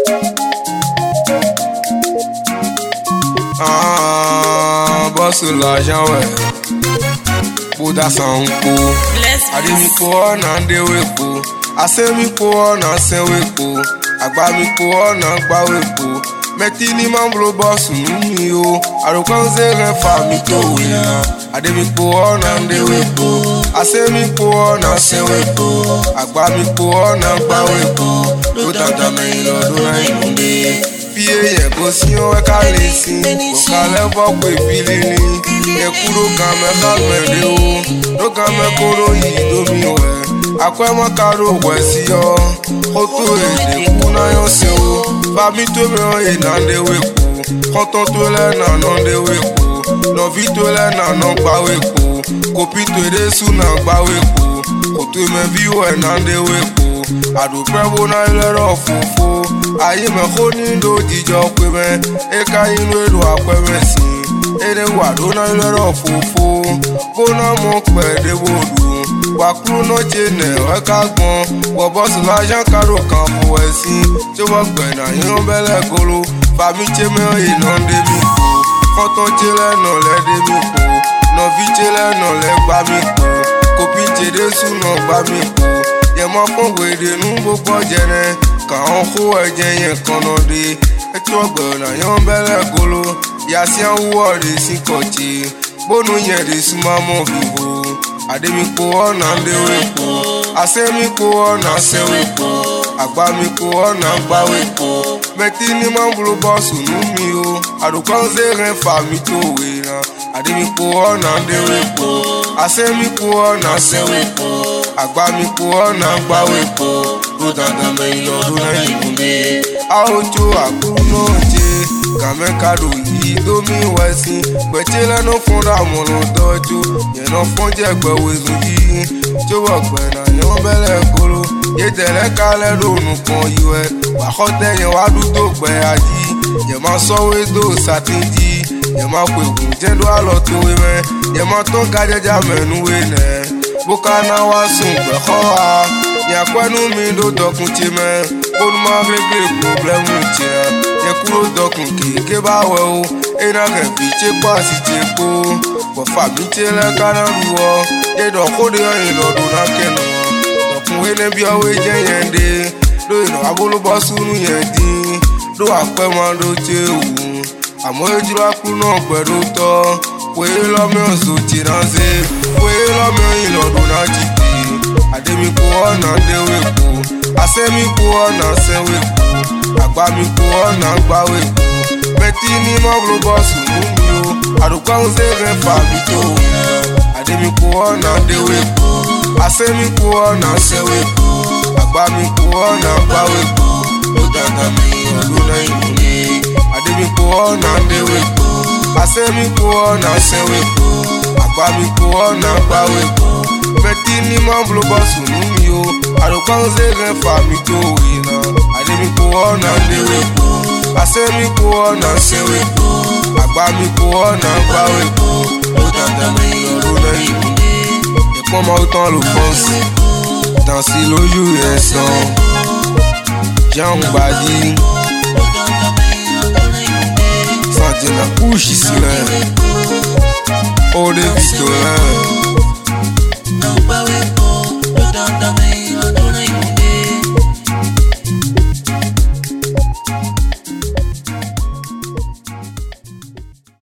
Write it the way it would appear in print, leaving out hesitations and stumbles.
Boss l'argent, ouais. Buddha sans coup. Adi mi ko ona nde wepo. Ase mi ko ona se wepo. Agba mi ko ona gba wepo. Meti ni mambro boss mi o. Arokan ze ren fa mi to wina. Adi mi ko ona nde wepo. Ase mi ko ona se wepo. Agba mi ko ona gba wepo. Do tata me lo do na imunde. Fie ye go si o e ka le si. O ka le bo pe fili ni. E kuro ka me kalme de o. Do ka me koro yi do mi we. Akwe mo karo we si yo. Koto e de kuna yo se o. Ba mi to me o e na de we ku. Konton to le na no de we ku. No vi to le na no gba we ku. Kopi to de su na gba we ku. Koto me vi we na de we ku. Adu prebo na ile ro fofo. Aye me khoni ndo jijo pe me. E ka inu edo akwe me si. Ere wa do na ile ro fofo. Bona mo pe de wodu. Wa kru no chene e ka gbon. Wo boss l'argent karo kan fo e si. Se wo gbe na yan bele golo. Fa mi che me e no de mi ko. Konton chele no le de mi ko. No vi chele no le gba mi ko. Kopi che de su no gba mi ko. Ye mo fun we de nu gbogbo jere. Ka on ko eje yen kan no de. E to gbe na yan bele golo. Ya si an wo de si kochi. Bonu yen de su ma mo vivo. Ade mi ko ona nde wepo. Ase mi ko ona se wepo. Agba mi ko ona gba wepo. Meti ni mambro boss nu mi o. Arokan ze ren fa mi to wina. Ade mi ko ona nde wepo. Ase mi ko ona se wepo. Agba mi ko ona gba wepo. Do dada me ilo do na imunde. A ojo akuno je. Kame kado yi do mi wesi. Kwechele no fonda mono dojo. Ye no fonje gbe wezu yi. Jowo gbe na yan bele golo. Ye tele kale do nu kan yiwe. Wa khote yen wa du do gbe aji. Ye ma so we do satinji. Ye ma pe gun je do alo to we me. Ye ma ton ka jeja menu we ne. Boka na wa sun gbe kho wa. Ya kwenu mi do dokun ti me. Onu ma regle problem ti e. Ye kuro dokun ke ba we o. E na ke fi che pa si che ko. Bo fa mi che le kana ruo. Ye do ko de yin lo do na kenu. Dokun we ne bi o we je yen de. Do ino abolo bo sunu yen din. Do ape ma do che wu. Amo ejiro akuru na gbedo to. We lo mi o so ti ranse. We lo mi yin lo do na jiti. Ade mi ko ona de we ku. Ase mi ko ona se we ku. Agba mi ko ona gba we ku. Meti ni mambro boss nu mi o. Arokan ze ren fa mi to wina. Ade mi ko ona de we ku. Ase mi ko ona se we ku. Agba mi ko ona gba we ku. Do dada me do na imunde. Ade mi ko ona de we ku. Ase mi ko ona se we ku. Agba mi ko ona gba we ku. Meti ni mambro boss nu mi o. Arokan ze ren fa mi to wina. Ade mi ko ona de we ku. Ase mi ko ona se we ku. Agba mi ko ona gba we ku. Do dada me do na imunde. E pon ma autant le fonce. Dansi loju esan. Jean Badi. Santé na couche ici là. Oh de Victorin.